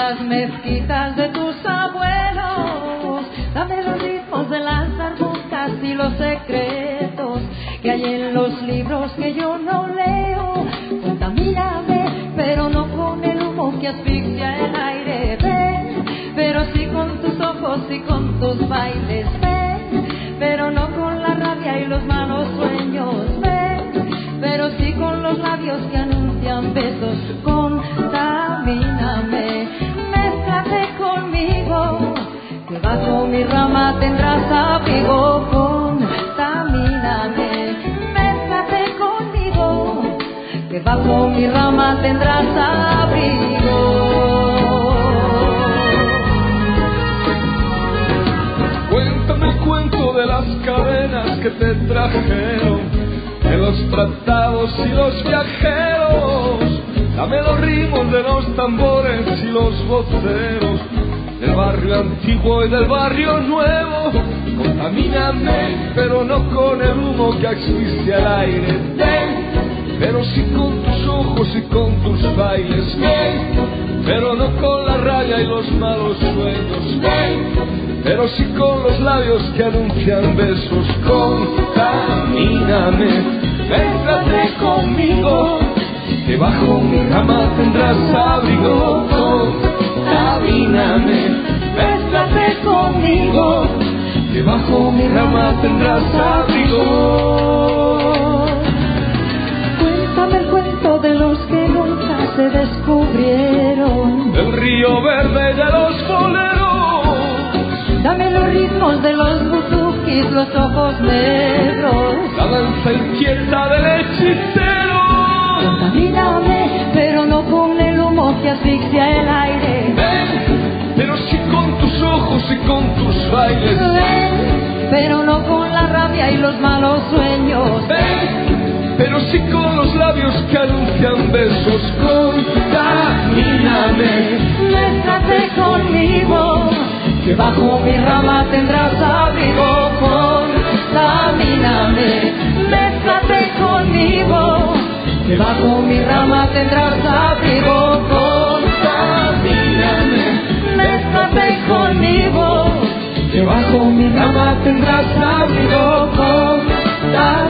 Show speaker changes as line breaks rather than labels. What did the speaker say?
las mezquitas de tus abuelos. Dame los ritmos de las darbucas y los secretos que hay en los libros que yo no leo. Contamíname, pero no con el humo que asfixia el aire. Ven, pero sí con tus ojos y con tus bailes. Ven, pero no con la rabia y los malos sueños. Ven, pero sí con los labios que anuncian besos. Contamíname, mézclate conmigo, que bajo mi rama tendrás abrigo. Contamíname, mézclate conmigo, que bajo mi rama tendrás abrigo.
Cuéntame el cuento de las cadenas que te trajeron, de los tratados y los viajeros. Dame los ritmos de los tambores y los voceros, del barrio antiguo y del barrio nuevo. Contamíname, pero no con el humo que asfixia el aire. Ven, pero sí con tus ojos y con tus bailes. Ven, pero no con la raya y los malos sueños. Ven, pero sí con los labios que anuncian besos. Contamíname, mézclate conmigo, que bajo mi rama tendrás abrigo. Contamíname, mézclate conmigo, que bajo mi rama tendrás abrigo.
Cuéntame el cuento de los que nunca se descubrieron,
del río verde y de los boleros.
Dame los ritmos de los buzukis, los ojos negros,
la danza inquieta del hechicero.
Contamíname, pero no con el humo que asfixia el aire.
Ven, pero sí con tus ojos y con tus bailes.
Ven, pero no con la rabia y los malos sueños.
Ven, pero sí con los labios que anuncian besos. Contamíname,
mézclate conmigo, que bajo mi rama tendrás abrigo. Contamíname, mézclate conmigo, que bajo mi rama tendrás abrigo. Contamíname, mézclate conmigo,
que bajo mi rama tendrás abrigo.